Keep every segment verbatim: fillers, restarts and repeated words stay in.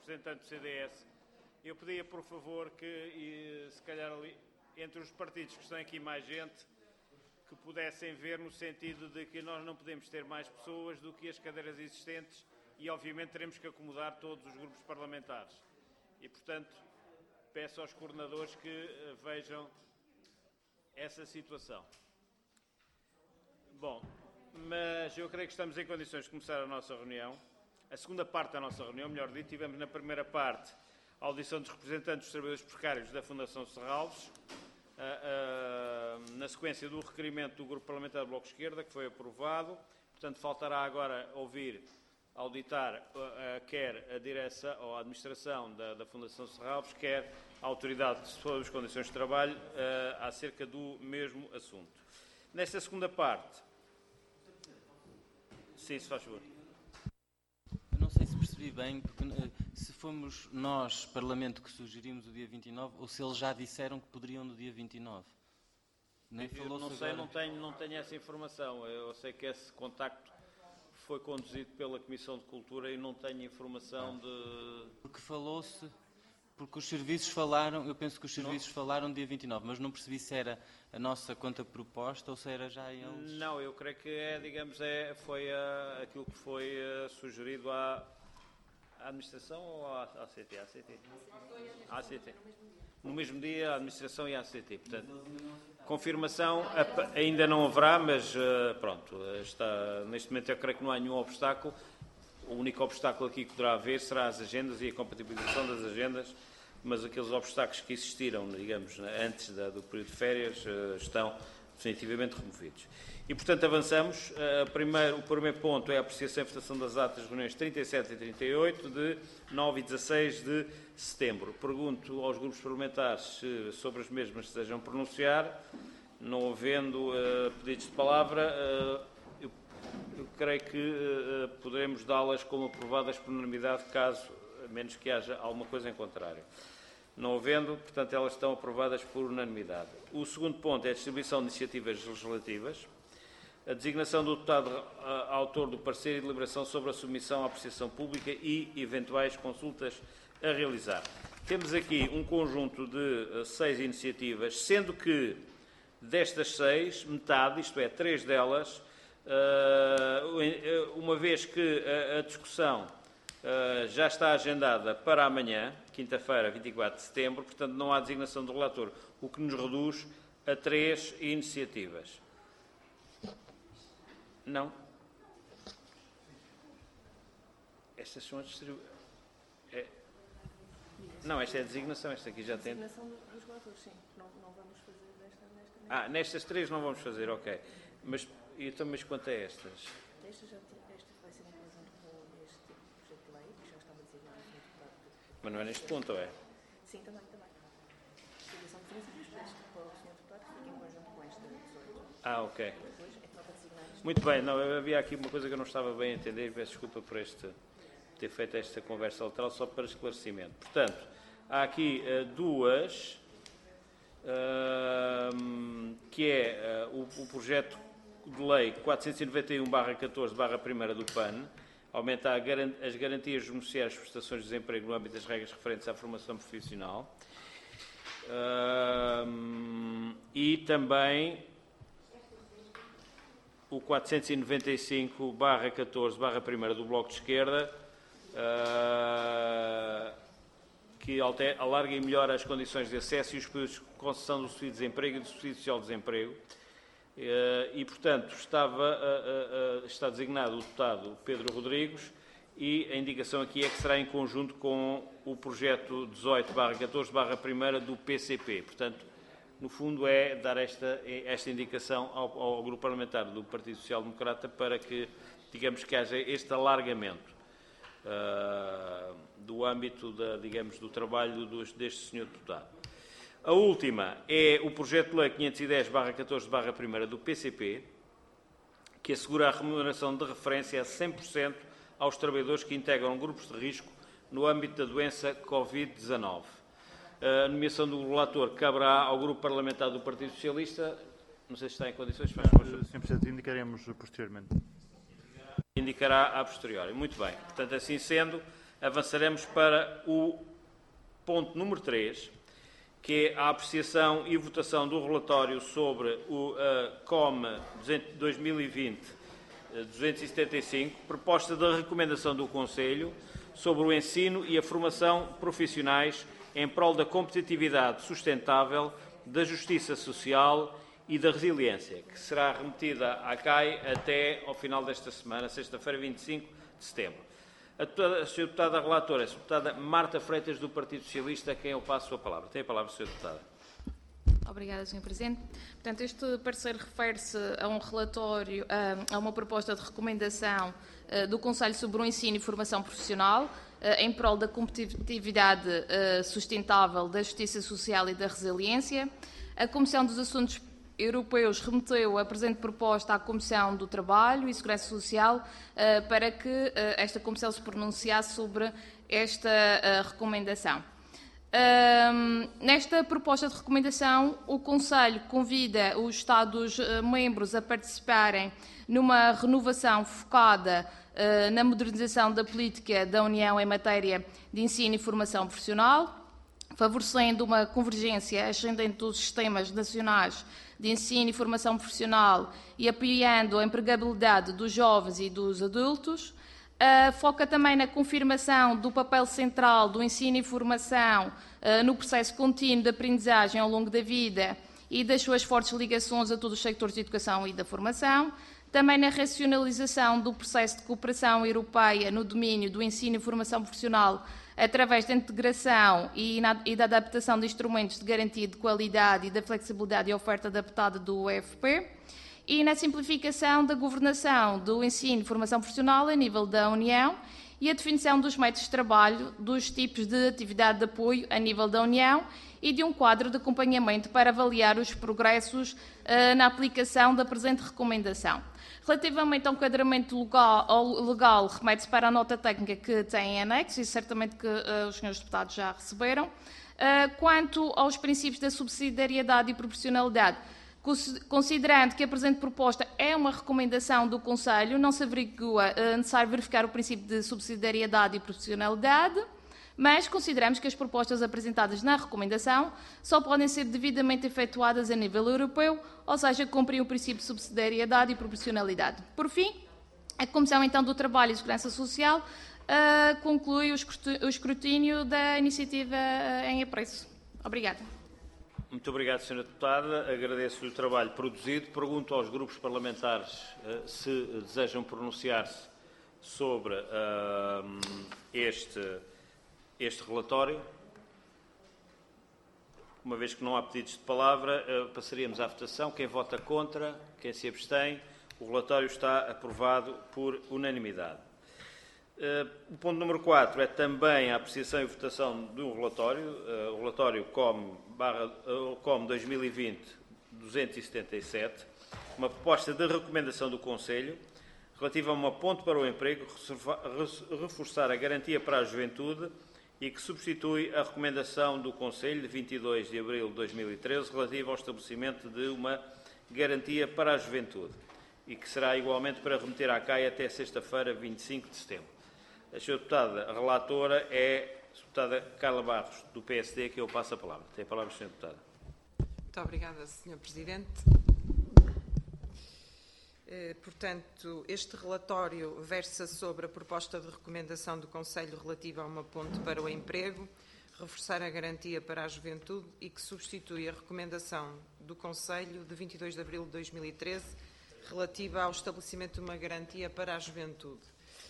representante do C D S, eu pedia, por favor, que, e, se calhar, ali, entre os partidos que estão aqui mais gente, que pudessem ver no sentido de que nós não podemos ter mais pessoas do que as cadeiras existentes e, obviamente, teremos que acomodar todos os grupos parlamentares. E, portanto, peço aos coordenadores que uh, vejam essa situação. Bom, mas eu creio que estamos em condições de começar a nossa reunião. A segunda parte da nossa reunião, melhor dito, tivemos na primeira parte a audição dos representantes dos trabalhadores precários da Fundação Serralves, uh, uh, na sequência do requerimento do Grupo Parlamentar do Bloco de Esquerda, que foi aprovado. Portanto, faltará agora ouvir, auditar, uh, uh, quer a direção ou a administração da, da Fundação Serralves, quer a autoridade sobre as condições de trabalho, uh, acerca do mesmo assunto. Nesta segunda parte... Sim, se faz favor. Eu não sei se percebi bem, porque se fomos nós, Parlamento, que sugerimos o dia vinte e nove, ou se eles já disseram que poderiam no dia vinte e nove. Nem eu não sei, agora. não tenho, não tenho essa informação. Eu sei que esse contacto foi conduzido pela Comissão de Cultura e não tenho informação de... Porque falou-se... Porque os serviços falaram, eu penso que os serviços não. falaram dia vinte e nove, mas não percebi se era a nossa conta proposta ou se era já eles... Não, eu creio que é, digamos, é, foi a, aquilo que foi a, sugerido à, à administração ou à, à C T? À C T. À C T. No mesmo dia, a administração e a C T. Portanto, confirmação ainda não haverá, mas pronto, está, neste momento eu creio que não há nenhum obstáculo. O único obstáculo aqui que poderá haver será as agendas e a compatibilização das agendas, mas aqueles obstáculos que existiram, digamos, antes da, do período de férias, estão definitivamente removidos. E, portanto, avançamos. Primeiro, o primeiro ponto é a apreciação e votação das atas das reuniões trinta e sete e trinta e oito, de nove e dezasseis de setembro. Pergunto aos grupos parlamentares se sobre as mesmas desejam pronunciar. Não havendo uh, pedidos de palavra, uh, eu, eu creio que uh, poderemos dá-las como aprovadas por unanimidade, caso, a menos que haja alguma coisa em contrário. Não havendo, portanto, elas estão aprovadas por unanimidade. O segundo ponto é a distribuição de iniciativas legislativas, a designação do deputado uh, autor do parecer e deliberação sobre a submissão à apreciação pública e eventuais consultas a realizar. Temos aqui um conjunto de uh, seis iniciativas, sendo que destas seis, metade, isto é, três delas, uh, uma vez que a, a discussão uh, já está agendada para amanhã, quinta-feira, vinte e quatro de setembro, portanto não há designação do relator, o que nos reduz a três iniciativas. Não. Estas são as distribuições. É. Não, esta é a designação, esta aqui já tem. A designação dos relatores, sim. Não, não vamos fazer nesta, nesta. Ah, nestas três não vamos fazer, ok. Mas, então, mas quanto a estas? Esta, já, esta vai ser em conjunto com este projeto de lei, que já estava designado no deputado. Mas não é neste ponto, ou é? Sim, também, também. A distribuição de princípios para o senhor deputado que fica em conjunto com esta dezoito. Ah, ok. Depois é que vai designar isto. Muito bem, não, havia aqui uma coisa que eu não estava bem a entender e peço desculpa por este, ter feito esta conversa lateral, só para esclarecimento. Portanto, há aqui uh, duas, uh, que é uh, o, o projeto de lei quatrocentos e noventa e um barra catorze barra primeira do P A N, aumentar as garantias dos beneficiários de prestações de desemprego no âmbito das regras referentes à formação profissional. Uh, e também o quatrocentos e noventa e cinco barra catorze barra primeira do Bloco de Esquerda, uh, que alter, alarga e melhora as condições de acesso e os períodos de concessão do subsídio de desemprego e do subsídio social de desemprego. Uh, e, portanto, estava, uh, uh, uh, está designado o deputado Pedro Rodrigues e a indicação aqui é que será em conjunto com o projeto dezoito barra catorze barra primeira do P C P. Portanto, no fundo, é dar esta, esta indicação ao, ao Grupo Parlamentar do Partido Social Democrata para que, digamos, que haja este alargamento uh, do âmbito, da, digamos, do trabalho dos, deste senhor deputado. A última é o projeto de lei quinhentos e dez barra catorze barra primeira do P C P, que assegura a remuneração de referência a cem por cento aos trabalhadores que integram grupos de risco no âmbito da doença Covid dezanove. A nomeação do relator caberá ao Grupo Parlamentar do Partido Socialista. Não sei se está em condições. Faz senhor Presidente, indicaremos posteriormente. Indicará a posteriori. Muito bem. Portanto, assim sendo, avançaremos para o ponto número três, que é a apreciação e votação do relatório sobre o uh, C O M dois mil e vinte duzentos e setenta e cinco, proposta da recomendação do Conselho sobre o ensino e a formação profissionais em prol da competitividade sustentável, da justiça social e da resiliência, que será remetida à C A I até ao final desta semana, sexta-feira, vinte e cinco de setembro. A, deputada, a senhora Deputada Relatora, a senhora Deputada Marta Freitas, do Partido Socialista, a quem eu passo a palavra. Tem a palavra, senhora Deputada. Obrigada, senhor Presidente. Portanto, este parecer refere-se a um relatório, a uma proposta de recomendação do Conselho sobre o ensino e formação profissional em prol da competitividade sustentável, da justiça social e da resiliência. A Comissão dos Assuntos Europeus remeteu a presente proposta à Comissão do Trabalho e Segurança Social para que esta Comissão se pronunciasse sobre esta recomendação. Um, nesta proposta de recomendação, o Conselho convida os Estados-membros a participarem numa renovação focada uh, na modernização da política da União em matéria de ensino e formação profissional, favorecendo uma convergência ascendente dos sistemas nacionais de ensino e formação profissional e apoiando a empregabilidade dos jovens e dos adultos. Uh, foca também na confirmação do papel central do ensino e formação uh, no processo contínuo de aprendizagem ao longo da vida e das suas fortes ligações a todos os sectores de educação e da formação. Também na racionalização do processo de cooperação europeia no domínio do ensino e formação profissional através da integração e, na, e da adaptação de instrumentos de garantia de qualidade e da flexibilidade e oferta adaptada do U F P. E na simplificação da governação do ensino e formação profissional a nível da União e a definição dos métodos de trabalho, dos tipos de atividade de apoio a nível da União e de um quadro de acompanhamento para avaliar os progressos uh, na aplicação da presente recomendação. Relativamente ao enquadramento legal, legal remete-se para a nota técnica que tem em anexo e certamente que uh, os senhores deputados já receberam. Uh, quanto aos princípios da subsidiariedade e proporcionalidade, considerando que a presente proposta é uma recomendação do Conselho, não se averigua uh, necessário verificar o princípio de subsidiariedade e proporcionalidade, mas consideramos que as propostas apresentadas na recomendação só podem ser devidamente efetuadas a nível europeu, ou seja, cumprem o princípio de subsidiariedade e proporcionalidade. Por fim, a Comissão então do Trabalho e Segurança Social uh, conclui o escrutínio da iniciativa uh, em apreço. Obrigada. Muito obrigado, senhora Deputada. Agradeço-lhe o trabalho produzido. Pergunto aos grupos parlamentares uh, se desejam pronunciar-se sobre uh, este, este relatório. Uma vez que não há pedidos de palavra, uh, passaríamos à votação. Quem vota contra, quem se abstém, o relatório está aprovado por unanimidade. Uh, o ponto número quatro é também a apreciação e votação de um relatório, uh, o relatório C O M, barra, uh, C O M dois mil e vinte duzentos e setenta e sete, uma proposta de recomendação do Conselho relativa a uma ponte para o emprego, reforçar a garantia para a juventude e que substitui a recomendação do Conselho de vinte e dois de abril de dois mil e treze relativa ao estabelecimento de uma garantia para a juventude e que será igualmente para remeter à C A I até sexta-feira, vinte e cinco de setembro. A senhora Deputada Relatora é a Deputada Carla Barros, do P S D, que eu passo a palavra. Tem a palavra, senhora Deputada. Muito obrigada, senhor Presidente. Eh, portanto, este relatório versa sobre a proposta de recomendação do Conselho relativa a uma ponte para o emprego, reforçar a garantia para a juventude e que substitui a recomendação do Conselho de vinte e dois de abril de dois mil e treze relativa ao estabelecimento de uma garantia para a juventude.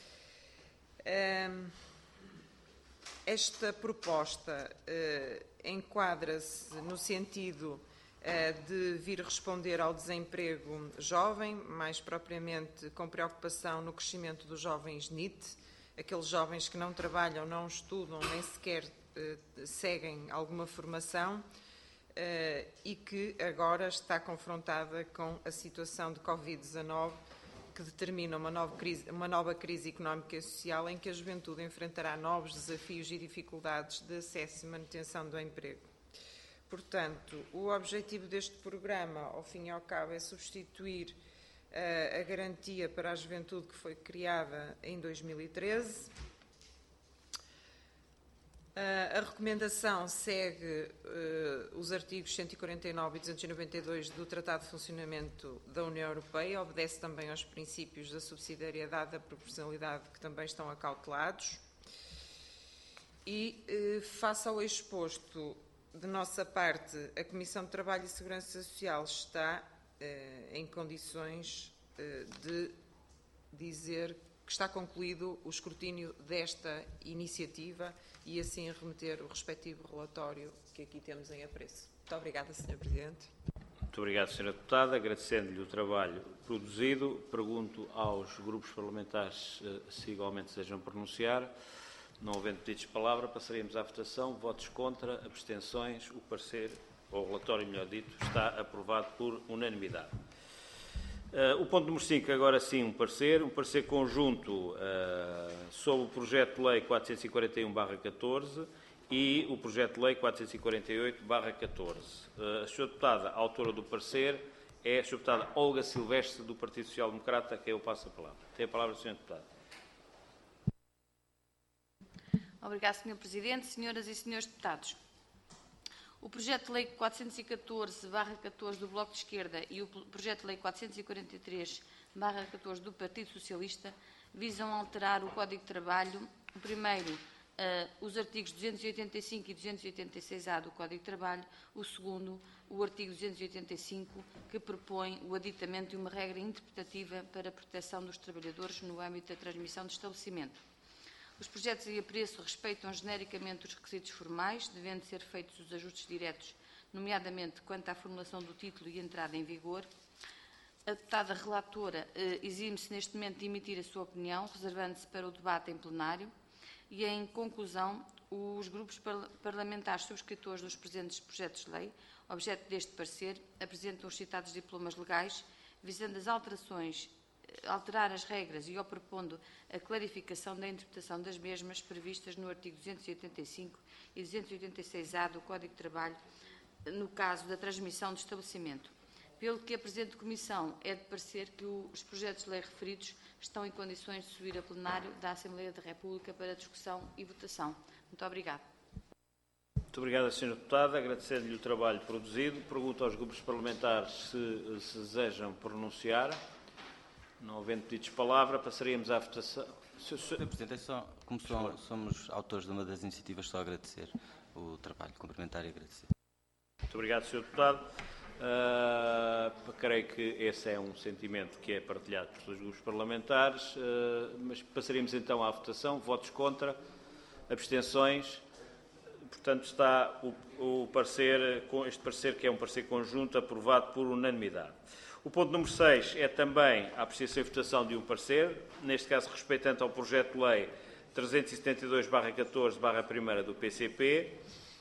Esta proposta uh, enquadra-se no sentido uh, de vir responder ao desemprego jovem, mais propriamente com preocupação no crescimento dos jovens N I T, aqueles jovens que não trabalham, não estudam, nem sequer uh, seguem alguma formação uh, e que agora está confrontada com a situação de covid dezanove, que determina uma nova, crise, uma nova crise económica e social em que a juventude enfrentará novos desafios e dificuldades de acesso e manutenção do emprego. Portanto, o objetivo deste programa, ao fim e ao cabo, é substituir uh, a garantia para a juventude que foi criada em dois mil e treze A recomendação segue uh, os artigos cento e quarenta e nove e duzentos e noventa e dois do Tratado de Funcionamento da União Europeia, obedece também aos princípios da subsidiariedade e da proporcionalidade que também estão acautelados. E, uh, face ao exposto, de nossa parte, a Comissão de Trabalho e Segurança Social está uh, em condições uh, de dizer que está concluído o escrutínio desta iniciativa e assim remeter o respectivo relatório que aqui temos em apreço. Muito obrigada, senhor Presidente. Muito obrigado, senhora Deputada. Agradecendo-lhe o trabalho produzido, pergunto aos grupos parlamentares se igualmente desejam pronunciar. Não havendo pedidos de palavra, passaremos à votação. Votos contra, abstenções. O parecer, ou o relatório, melhor dito, está aprovado por unanimidade. Uh, o ponto número cinco, agora sim, um parecer. Um parecer conjunto uh, sobre o projeto de lei quatrocentos e quarenta e um barra catorze e o projeto de lei quatrocentos e quarenta e oito barra catorze. Uh, a senhora Deputada, autora do parecer, é a senhora Deputada Olga Silvestre, do Partido Social Democrata, a quem eu passo a palavra. Tem a palavra a senhora Deputada. Obrigada, senhor Presidente. Senhoras e senhores deputados, o projeto de lei quatrocentos e catorze barra catorze do Bloco de Esquerda e o projeto de lei quatrocentos e quarenta e três barra catorze do Partido Socialista visam alterar o Código de Trabalho. O primeiro, uh, os artigos duzentos e oitenta e cinco e duzentos e oitenta e seis A do Código de Trabalho. O segundo, o artigo duzentos e oitenta e cinco, que propõe o aditamento de uma regra interpretativa para a proteção dos trabalhadores no âmbito da transmissão de estabelecimento. Os projetos em apreço respeitam genericamente os requisitos formais, devendo ser feitos os ajustes diretos, nomeadamente quanto à formulação do título e entrada em vigor. A deputada relatora eh, exime-se neste momento de emitir a sua opinião, reservando-se para o debate em plenário. E, em conclusão, os grupos parlamentares subscritores dos presentes projetos de lei, objeto deste parecer, apresentam os citados diplomas legais, visando as alterações alterar as regras e ou propondo a clarificação da interpretação das mesmas previstas no artigo duzentos e oitenta e cinco e duzentos e oitenta e seis A do Código de Trabalho, no caso da transmissão de estabelecimento. Pelo que a presente Comissão é de parecer que os projetos de lei referidos estão em condições de subir a plenário da Assembleia da República para discussão e votação. Muito obrigada. Muito obrigado, senhora Deputada. Agradecendo-lhe o trabalho produzido. Pergunto aos grupos parlamentares se, se desejam pronunciar. Não havendo pedidos de palavra, passaríamos à votação. senhor Presidente, é só, como só, somos autores de uma das iniciativas, só agradecer o trabalho, cumprimentar e agradecer. Muito obrigado, senhor Deputado. Uh, creio que esse é um sentimento que é partilhado por todos os grupos parlamentares, uh, mas passaremos então à votação. Votos contra, abstenções. Portanto, está o, o parecer, este parecer, que é um parecer conjunto, aprovado por unanimidade. O ponto número seis é também a apreciação e votação de um parecer, neste caso respeitante ao projeto de lei trezentos e setenta e dois barra catorze barra um do P C P,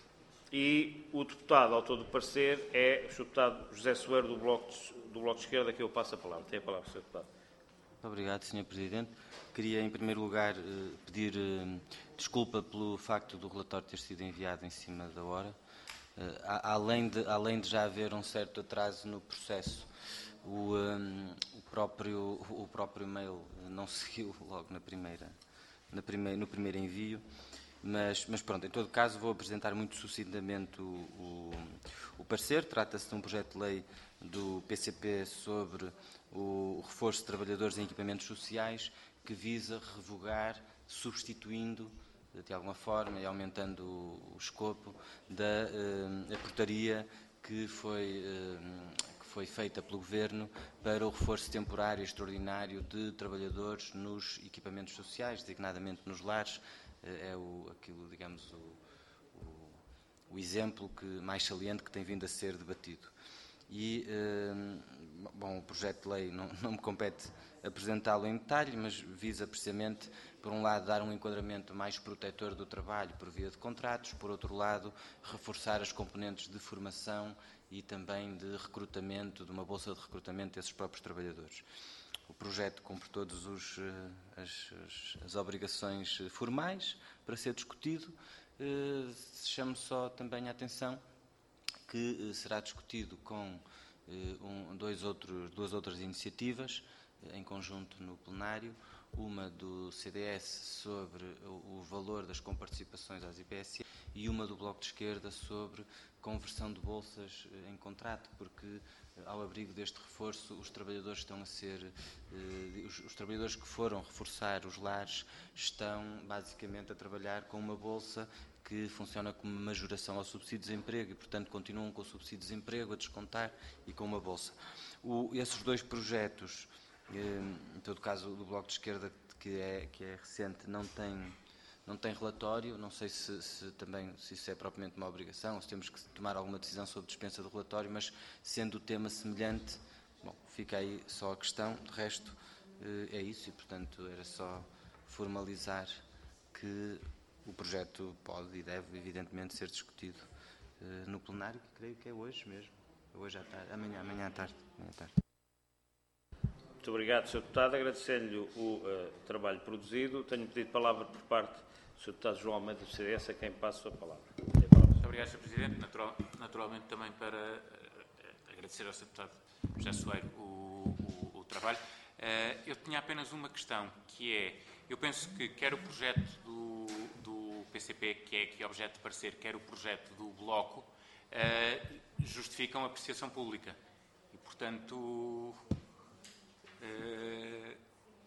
e o deputado autor do parecer é o senhor Deputado José Soeiro, do Bloco de, do Bloco de Esquerda, a quem eu passo a palavra. Tem a palavra, senhor Deputado. Muito obrigado, senhor Presidente. Queria, em primeiro lugar, pedir desculpa pelo facto do relatório ter sido enviado em cima da hora. Além de, além de já haver um certo atraso no processo, o, um, o, próprio, o próprio e-mail não seguiu logo na primeira, na primeira, no primeiro envio, mas, mas pronto, em todo caso vou apresentar muito sucintamente o, o, o parecer. Trata-se de um projeto de lei do P C P sobre o reforço de trabalhadores em equipamentos sociais, que visa revogar, substituindo de alguma forma e aumentando o, o escopo da uh, a portaria que foi uh, foi feita pelo Governo para o reforço temporário e extraordinário de trabalhadores nos equipamentos sociais, designadamente nos lares. É o, aquilo, digamos, o, o, o exemplo que, mais saliente que tem vindo a ser debatido. E, eh, bom, o projeto de lei não, não me compete apresentá-lo em detalhe, mas visa precisamente, por um lado, dar um enquadramento mais protetor do trabalho por via de contratos, por outro lado, reforçar as componentes de formação e também de recrutamento, de uma bolsa de recrutamento desses próprios trabalhadores. O projeto cumpre todas as, as, as obrigações formais para ser discutido. Eh, chamo só também a atenção que eh, será discutido com eh, um, dois outros, duas outras iniciativas eh, em conjunto no plenário. uma do C D S sobre o, o valor das comparticipações às I P S S e uma do Bloco de Esquerda sobre conversão de bolsas em contrato, porque ao abrigo deste reforço os trabalhadores estão a ser, eh, os, os trabalhadores que foram reforçar os lares estão basicamente a trabalhar com uma bolsa que funciona como majoração ao subsídio de desemprego e, portanto, continuam com o subsídio de desemprego a descontar e com uma bolsa. O, esses dois projetos, eh, em todo caso, do Bloco de Esquerda, que é, que é recente, não tem, não tem relatório. Não sei se, se também se isso é propriamente uma obrigação, ou se temos que tomar alguma decisão sobre dispensa de relatório, mas sendo o tema semelhante, bom, fica aí só a questão. De resto, eh, é isso e, portanto, era só formalizar que o projeto pode e deve, evidentemente, ser discutido uh, no plenário, que creio que é hoje mesmo, hoje à tarde, amanhã, amanhã à tarde. Amanhã à tarde. Muito obrigado, senhor Deputado. Agradecer-lhe o uh, trabalho produzido. Tenho pedido palavra por parte do senhor Deputado João Almeida do C D S, a quem passo a palavra. A palavra. Muito obrigado, senhor Presidente. Natural, naturalmente, também para uh, agradecer ao senhor Deputado José Soeiro o, o, o trabalho. Uh, eu tinha apenas uma questão, que é, eu penso que quer o projeto do, do P C P, que é aqui objeto de parecer, quer o projeto do Bloco, uh, justificam a apreciação pública. E, portanto, uh,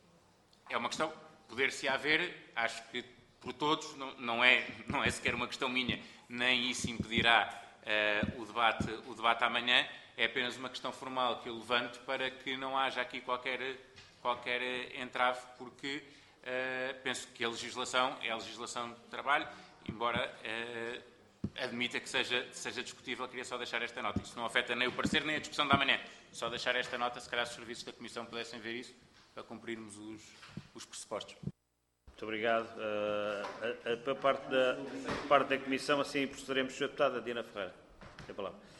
é uma questão, poder-se haver, acho que por todos, não, não, é, não é sequer uma questão minha, nem isso impedirá uh, o, debate, o debate amanhã, é apenas uma questão formal que eu levanto para que não haja aqui qualquer, qualquer entrave, porque Uh, penso que a legislação é a legislação de trabalho, embora uh, admita que seja, seja discutível. Queria só deixar esta nota. Isso não afeta nem o parecer nem a discussão da manhã. Só deixar esta nota, se calhar os serviços da Comissão pudessem ver isso, para cumprirmos os, os pressupostos. Muito obrigado. Uh, a, a, a parte, da, a parte da Comissão, assim procederemos. senhora Deputada Diana Ferreira, tem a palavra.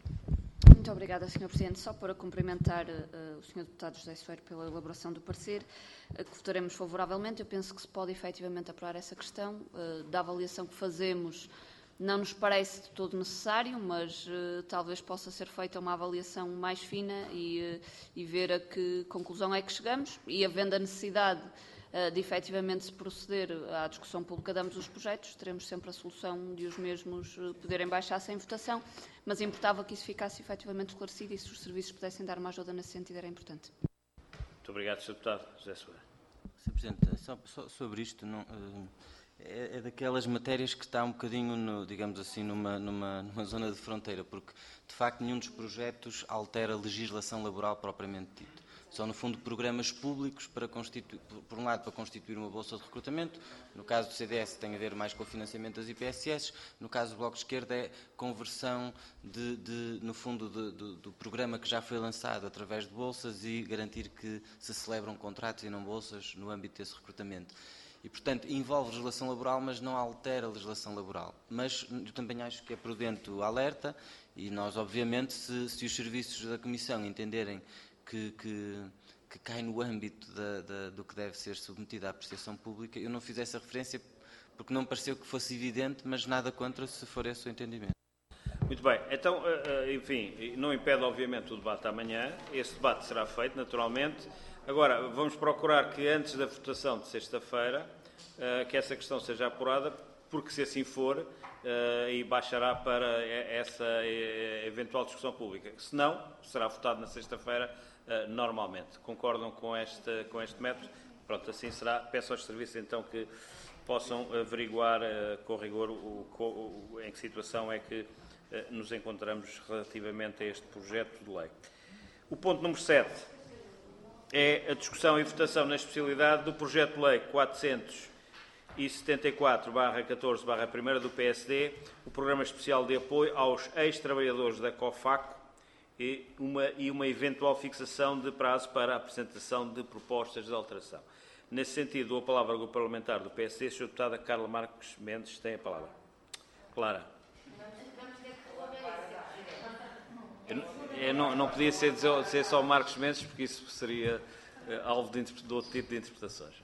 Muito obrigada, senhor Presidente. Só para cumprimentar uh, o senhor Deputado José Soeiro pela elaboração do parecer, uh, que votaremos favoravelmente. Eu penso que se pode efetivamente apurar essa questão. Uh, da avaliação que fazemos, não nos parece de todo necessário, mas uh, talvez possa ser feita uma avaliação mais fina e, uh, e ver a que conclusão é que chegamos. E havendo a necessidade uh, de efetivamente se proceder à discussão pública de ambos os projetos, teremos sempre a solução de os mesmos uh, poderem baixar sem votação. Mas importava que isso ficasse efetivamente esclarecido e se os serviços pudessem dar uma ajuda nesse sentido era importante. Muito obrigado, senhor Deputado José Soeiro. senhor Presidente, só, só sobre isto, não, é, é daquelas matérias que está um bocadinho, no, digamos assim, numa, numa, numa zona de fronteira, porque, de facto, nenhum dos projetos altera a legislação laboral propriamente dita. São, no fundo, programas públicos para constituir, por um lado, para constituir uma bolsa de recrutamento. No caso do C D S tem a ver mais com o financiamento das I P S S. No caso do Bloco de Esquerda é conversão, de, de, no fundo, de, de, do programa que já foi lançado através de bolsas e garantir que se celebram contratos e não bolsas no âmbito desse recrutamento. E, portanto, envolve legislação laboral, mas não altera a legislação laboral. Mas eu também acho que é prudente o alerta e nós, obviamente, se, se os serviços da Comissão entenderem Que, que, que cai no âmbito da, da, do que deve ser submetido à apreciação pública. Eu não fiz essa referência porque não me pareceu que fosse evidente, mas nada contra se for esse o entendimento. Muito bem. Então, enfim, não impede, obviamente, o debate amanhã. Esse debate será feito, naturalmente. Agora, vamos procurar que, antes da votação de sexta-feira, que essa questão seja apurada, porque, se assim for, e baixará para essa eventual discussão pública. Se não, será votado na sexta-feira, Uh, normalmente. Concordam com este, com este método? Pronto, assim será. Peço aos serviços, então, que possam averiguar uh, com rigor o, o, em que situação é que uh, nos encontramos relativamente a este projeto de lei. O ponto número sete é a discussão e votação na especialidade do projeto de lei quatrocentos e setenta e quatro barra catorze barra um do P S D, o Programa Especial de Apoio aos Ex-Trabalhadores da COFACO, E uma, e uma eventual fixação de prazo para a apresentação de propostas de alteração. Nesse sentido, dou a palavra ao Grupo Parlamentar do P S D, senhora Deputada Carla Marques Mendes, tem a palavra. Clara. Eu, eu não, não podia ser, dizer só Marques Mendes, porque isso seria uh, alvo de, de outro tipo de interpretações.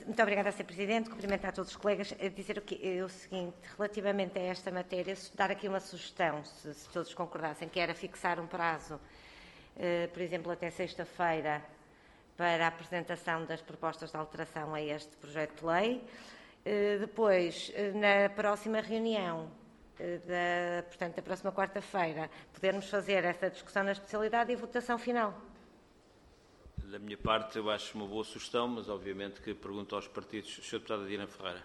Muito obrigada, senhor Presidente. Cumprimentar a todos os colegas. Dizer o, que, o seguinte, relativamente a esta matéria, dar aqui uma sugestão, se, se todos concordassem, que era fixar um prazo, eh, por exemplo, até sexta-feira, para a apresentação das propostas de alteração a este projeto de lei. Eh, depois, na próxima reunião, eh, da, portanto, da próxima quarta-feira, podermos fazer essa discussão na especialidade e votação final. Da minha parte, eu acho uma boa sugestão, mas obviamente que pergunto aos partidos. senhora Deputada Diana Ferreira.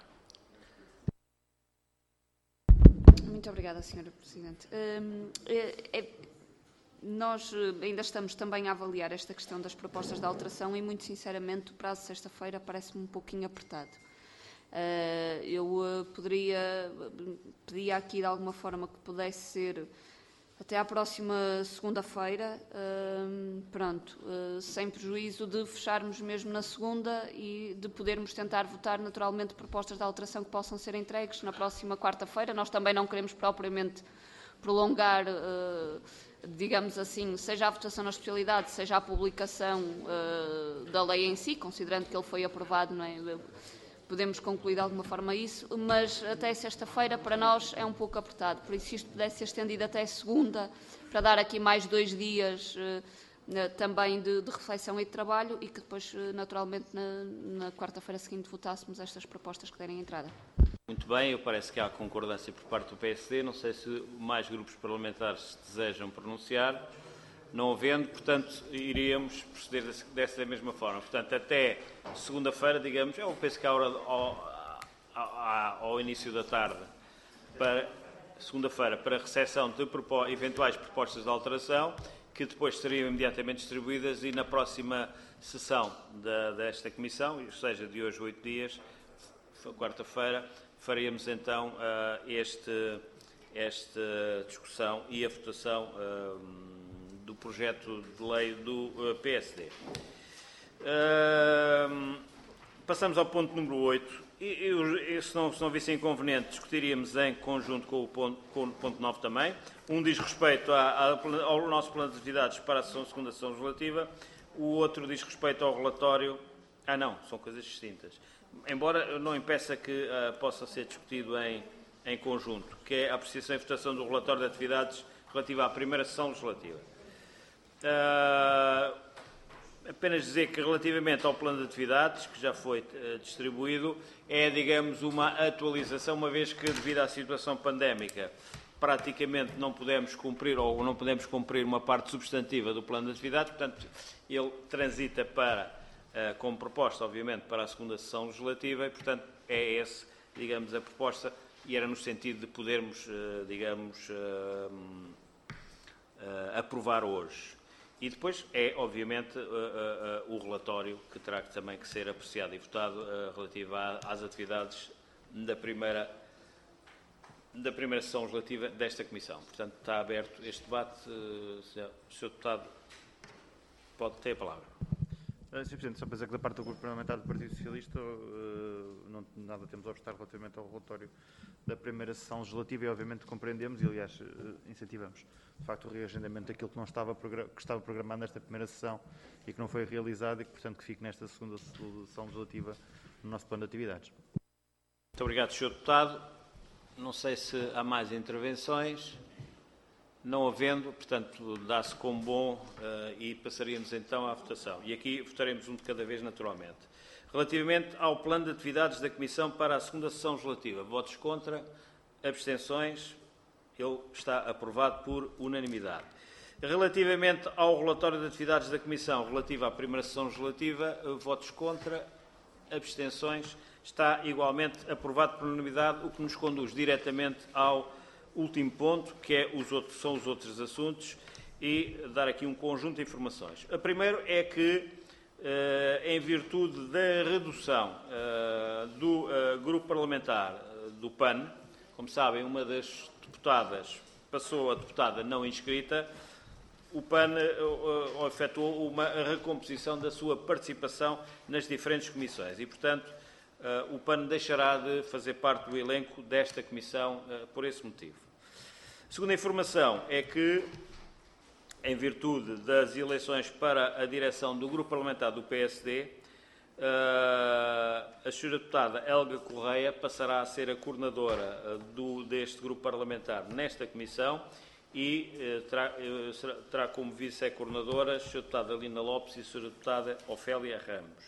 Muito obrigada, senhora Presidente. Hum, é, é, nós ainda estamos também a avaliar esta questão das propostas de alteração e, muito sinceramente, o prazo de sexta-feira parece-me um pouquinho apertado. Uh, eu uh, poderia, pedir aqui de alguma forma que pudesse ser até à próxima segunda-feira, uh, pronto, uh, sem prejuízo de fecharmos mesmo na segunda e de podermos tentar votar naturalmente propostas de alteração que possam ser entregues na próxima quarta-feira. Nós também não queremos propriamente prolongar, uh, digamos assim, seja a votação na especialidade, seja a publicação uh, da lei em si, considerando que ele foi aprovado, não é? Podemos concluir de alguma forma isso, mas até sexta-feira para nós é um pouco apertado, por isso se isto pudesse ser estendido até segunda, para dar aqui mais dois dias uh, também de, de reflexão e de trabalho e que depois, uh, naturalmente, na, na quarta-feira seguinte votássemos estas propostas que derem entrada. Muito bem, eu parece que há concordância por parte do P S D, não sei se mais grupos parlamentares desejam pronunciar. Não havendo, portanto, iríamos proceder dessa mesma forma. Portanto, até segunda-feira, digamos, eu penso que à hora, ao, ao, ao início da tarde, para segunda-feira, para a recepção de propo, eventuais propostas de alteração, que depois seriam imediatamente distribuídas e na próxima sessão da, desta Comissão, ou seja, de hoje oito dias, quarta-feira, faríamos então uh, este, esta discussão e a votação uh, do projeto de lei do uh, P S D. Uh, passamos ao ponto número oito. E, e, se, não, se não visse inconveniente, discutiríamos em conjunto com o ponto, com o ponto nove também. Um diz respeito à, à, ao nosso plano de atividades para a segunda sessão legislativa, o outro diz respeito ao relatório. Ah, não, são coisas distintas. Embora não impeça que uh, possa ser discutido em, em conjunto, que é a apreciação e votação do relatório de atividades relativa à primeira sessão legislativa. Uh, apenas dizer que relativamente ao plano de atividades, que já foi uh, distribuído, é, digamos, uma atualização, uma vez que, devido à situação pandémica, praticamente não podemos cumprir ou não podemos cumprir uma parte substantiva do plano de atividades, portanto, ele transita para, uh, como proposta, obviamente, para a segunda sessão legislativa e, portanto, é esse, digamos, a proposta e era no sentido de podermos, uh, digamos, uh, uh, aprovar hoje. E depois é, obviamente, uh, uh, uh, o relatório que terá que também que ser apreciado e votado uh, relativo a, às atividades da primeira, da primeira sessão legislativa desta Comissão. Portanto, está aberto este debate. Uh, senhor, senhor Deputado, pode ter a palavra. senhor Presidente, só para dizer que da parte do Grupo Parlamentar do Partido Socialista uh, não nada temos a obstar relativamente ao relatório da primeira sessão legislativa e, obviamente, compreendemos e, aliás, uh, incentivamos, de facto, o reagendamento daquilo que, não estava, que estava programado nesta primeira sessão e que não foi realizado e que, portanto, que fique nesta segunda sessão legislativa no nosso plano de atividades. Muito obrigado, senhor Deputado. Não sei se há mais intervenções. Não havendo, portanto, dá-se como bom uh, e passaríamos então à votação. E aqui votaremos um de cada vez, naturalmente. Relativamente ao plano de atividades da Comissão para a segunda sessão legislativa, votos contra, abstenções, ele está aprovado por unanimidade. Relativamente ao relatório de atividades da Comissão relativa à primeira sessão legislativa, votos contra, abstenções, está igualmente aprovado por unanimidade, o que nos conduz diretamente ao último ponto, que é os outros, são os outros assuntos, e dar aqui um conjunto de informações. A primeira é que, eh, em virtude da redução eh, do eh, grupo parlamentar eh, do P A N, como sabem, uma das deputadas passou a deputada não inscrita, o P A N uh, uh, efetuou uma recomposição da sua participação nas diferentes comissões e, portanto, uh, o P A N deixará de fazer parte do elenco desta comissão uh, por esse motivo. A segunda informação é que, em virtude das eleições para a direção do grupo parlamentar do P S D, Uh, a senhora deputada Helga Correia passará a ser a coordenadora uh, do, deste grupo parlamentar nesta comissão e uh, terá, uh, será, terá como vice-coordenadora a senhora deputada Lina Lopes e a senhora deputada Ofélia Ramos.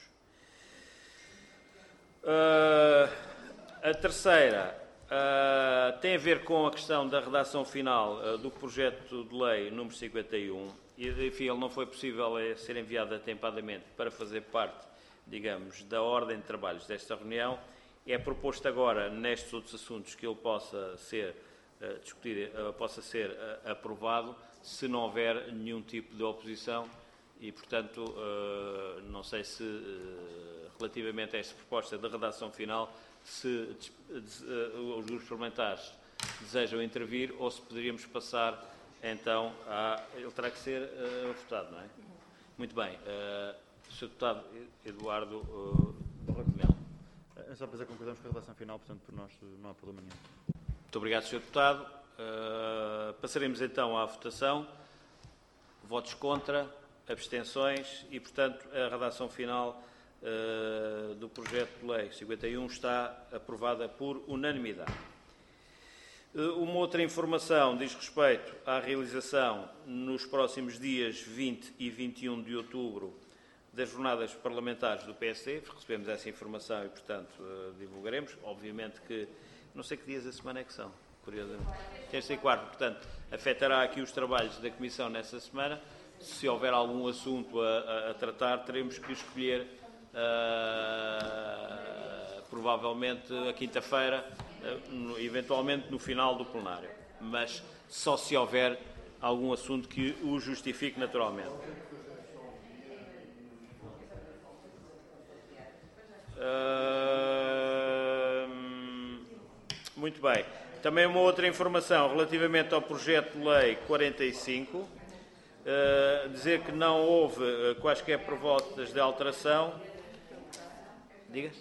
Uh, a terceira uh, tem a ver com a questão da redação final uh, do projeto de lei número cinquenta e um. E, enfim, ele não foi possível é, ser enviado atempadamente para fazer parte, digamos, da ordem de trabalhos desta reunião. É proposto agora, nestes outros assuntos, que ele possa ser uh, discutido, uh, possa ser uh, aprovado, se não houver nenhum tipo de oposição e, portanto, uh, não sei se, uh, relativamente a esta proposta de redação final, se uh, os grupos parlamentares desejam intervir ou se poderíamos passar, então, a... ele terá que ser uh, votado, não é? Muito bem. Uh, senhor Deputado Eduardo uh, Melo. É só para concordamos com a redação final, portanto, por nós não há problema nenhum. Muito obrigado, senhor Deputado. Uh, passaremos então à votação. Votos contra, abstenções e, portanto, a redação final uh, do projeto de lei cinquenta e um está aprovada por unanimidade. Uh, uma outra informação diz respeito à realização nos próximos dias vinte e vinte e um de outubro das jornadas parlamentares do P S D. Recebemos essa informação e, portanto, uh, divulgaremos. Obviamente que, não sei que dias da semana é que são, curiosamente. Terça e quarta, portanto, afetará aqui os trabalhos da Comissão nessa semana. Se houver algum assunto a, a, a tratar, teremos que escolher, uh, provavelmente, a quinta-feira, uh, no, eventualmente no final do plenário. Mas só se houver algum assunto que o justifique naturalmente. Uh, muito bem. Também uma outra informação relativamente ao projeto de lei quarenta e cinco. Uh, dizer que não houve uh, quaisquer propostas de alteração. Diga.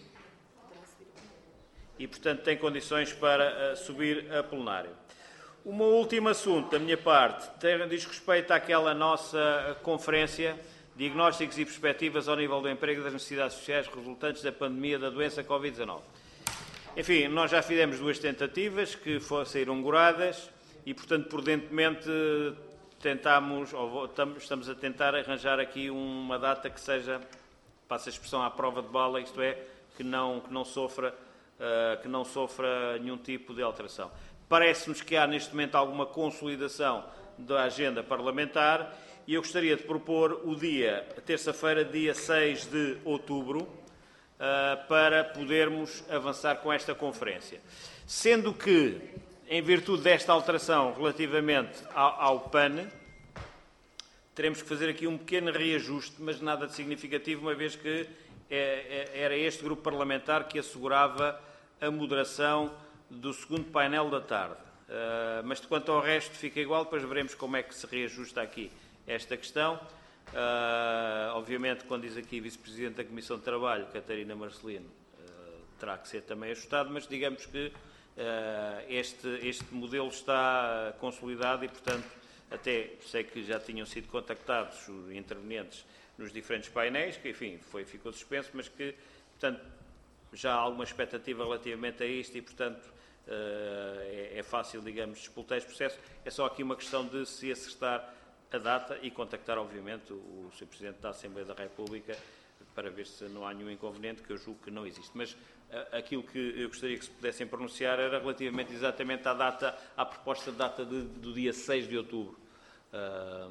E, portanto, tem condições para uh, subir a plenário. Um último assunto da minha parte tem, diz respeito àquela nossa conferência Diagnósticos e Perspectivas ao nível do emprego e das necessidades sociais resultantes da pandemia da doença Covid dezanove. Enfim, nós já fizemos duas tentativas que foram, saíram angoradas e, portanto, prudentemente tentamos, ou estamos a tentar arranjar aqui uma data que seja, passa a expressão, à prova de bala, isto é, que não, que não sofra, uh, que não sofra nenhum tipo de alteração. Parece-nos que há neste momento alguma consolidação da agenda parlamentar e eu gostaria de propor o dia, terça-feira, dia seis de outubro, uh, para podermos avançar com esta conferência. Sendo que, em virtude desta alteração relativamente ao, ao P A N, teremos que fazer aqui um pequeno reajuste, mas nada de significativo, uma vez que é, é, era este grupo parlamentar que assegurava a moderação do segundo painel da tarde. Uh, mas, quanto ao resto, fica igual, depois veremos como é que se reajusta aqui esta questão. Uh, obviamente, quando diz aqui Vice-Presidente da Comissão de Trabalho, Catarina Marcelino, uh, terá que ser também ajustado, mas digamos que Uh, este, este modelo está consolidado e, portanto, até sei que já tinham sido contactados os intervenientes nos diferentes painéis, que, enfim, foi, ficou suspenso, mas que, portanto, já há alguma expectativa relativamente a isto e, portanto, uh, é, é fácil, digamos, disputar este processo. É só aqui uma questão de se acertar a data e contactar, obviamente, o, o senhor Presidente da Assembleia da República para ver se não há nenhum inconveniente, que eu julgo que não existe. Mas aquilo que eu gostaria que se pudessem pronunciar era relativamente exatamente à data, à proposta de data de, do dia seis de outubro. Uh,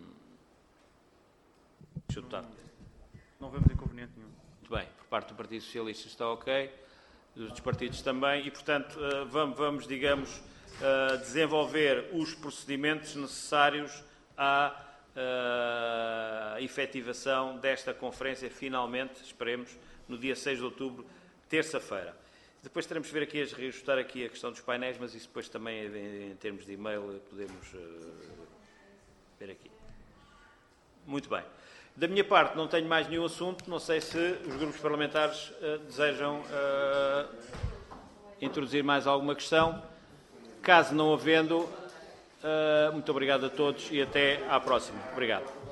não, não vemos inconveniente nenhum. Muito bem, por parte do Partido Socialista está ok, dos outros partidos também, e, portanto, uh, vamos, vamos, digamos, uh, desenvolver os procedimentos necessários à uh, efetivação desta conferência, finalmente, esperemos, no dia seis de outubro, terça-feira. Depois teremos que ver aqui, a reajustar aqui a questão dos painéis, mas isso depois também, em, em termos de e-mail, podemos uh, ver aqui. Muito bem. Da minha parte, não tenho mais nenhum assunto. Não sei se os grupos parlamentares uh, desejam uh, introduzir mais alguma questão. Caso não havendo, uh, muito obrigado a todos e até à próxima. Obrigado.